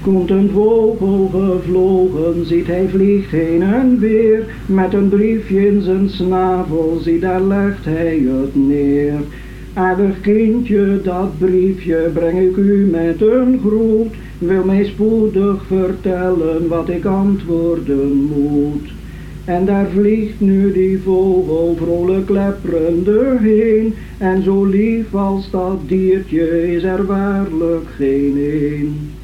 Komt een vogel gevlogen, ziet hij vliegt heen en weer, met een briefje in zijn snavel, zie daar legt hij het neer. Aardig kindje, dat briefje breng ik u met een groet, wil mij spoedig vertellen wat ik antwoorden moet. En daar vliegt nu die vogel vrolijk klepperende heen, en zo lief als dat diertje is er waarlijk geen een.